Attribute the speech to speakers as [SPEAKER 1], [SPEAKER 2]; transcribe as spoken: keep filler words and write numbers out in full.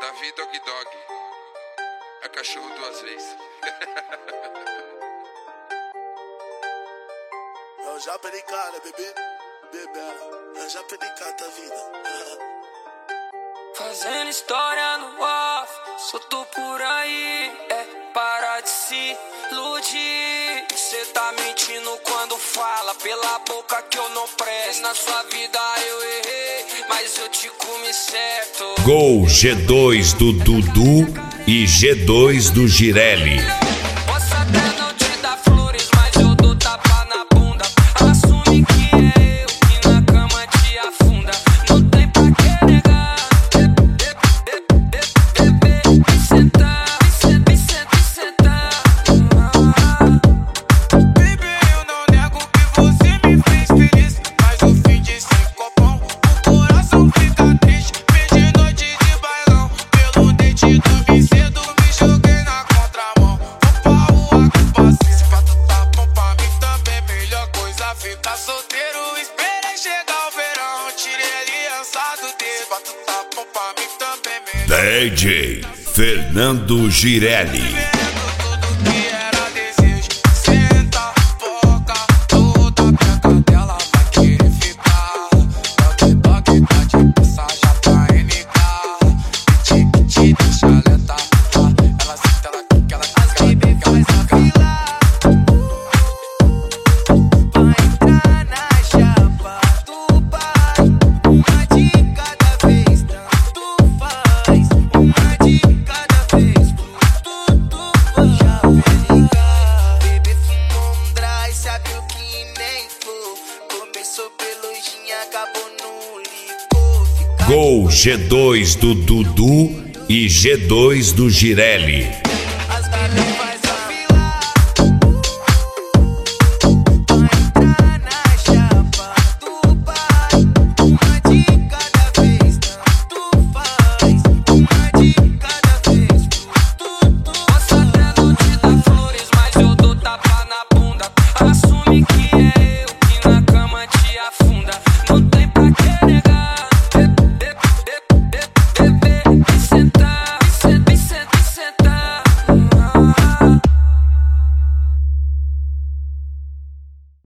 [SPEAKER 1] Davi Dog Dog. É cachorro duas vezes.
[SPEAKER 2] Eu já perdi cara, bebê. Bebê, eu já perdi cara da vida.
[SPEAKER 3] Fazendo história no off, solto por aí, é para de se iludir. Cê tá mentindo quando fala pela boca que eu não presto. Na sua vida eu errei, mas eu te comi certo.
[SPEAKER 4] Gol G dois do Dudu e G dois do Girelli.
[SPEAKER 3] Posso até não te dar flores, mas eu dou tapa na bunda. Assume que é eu que na cama te afunda. Não tem pra que negar. Me sentar, me sentar, me sentar.
[SPEAKER 5] Baby, eu não nego que você me fez feliz, mas o fim de cinco é bom, o coração fica triste. Perdi noite de bailão, pelo dente do vincedo me joguei na contramão. Opa, rua que passei, se fato tá bom pra mim também, melhor coisa ficar solteiro. Esperei chegar o verão, tirei aliança do dedo. Se fato tá bom pra mim também, melhor.
[SPEAKER 4] D J Fernando Girelli.
[SPEAKER 5] Tudo que era desejo, senta, foca, toda a peca dela vai querer ficar. Toque, toque, tá de passagem pra N K. Piti, piti, deixa lenta. Ela senta, ela quica, ela quica, ela quica, ela quica.
[SPEAKER 3] Vai entrar na chapa do pai, uma de cada vez, tanto faz. Uma de cada vez, tudo faz. Já pegar, bebê fumou um dry, sabe o que nem for. Começou pelo gin, acabou no licor. Fica
[SPEAKER 4] Gol G dois do Dudu e G dois do Girelli.